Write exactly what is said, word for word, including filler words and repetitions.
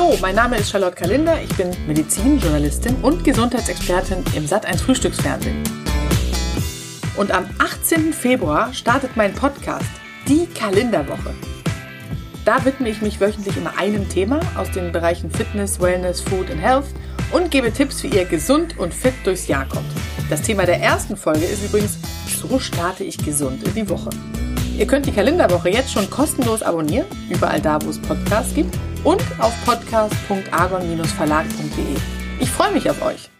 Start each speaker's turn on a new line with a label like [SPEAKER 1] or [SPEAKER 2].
[SPEAKER 1] Hallo, mein Name ist Charlotte Kalinder, ich bin Medizinjournalistin und Gesundheitsexpertin im Sat eins Frühstücksfernsehen. Und am achtzehnten Februar startet mein Podcast, die Kalenderwoche. Da widme ich mich wöchentlich immer einem Thema aus den Bereichen Fitness, Wellness, Food und Health und gebe Tipps, wie ihr gesund und fit durchs Jahr kommt. Das Thema der ersten Folge ist übrigens, so starte ich gesund in die Woche. Ihr könnt die Kalenderwoche jetzt schon kostenlos abonnieren, überall da, wo es Podcasts gibt und auf podcast punkt argon Bindestrich verlag punkt de. Ich freue mich auf euch.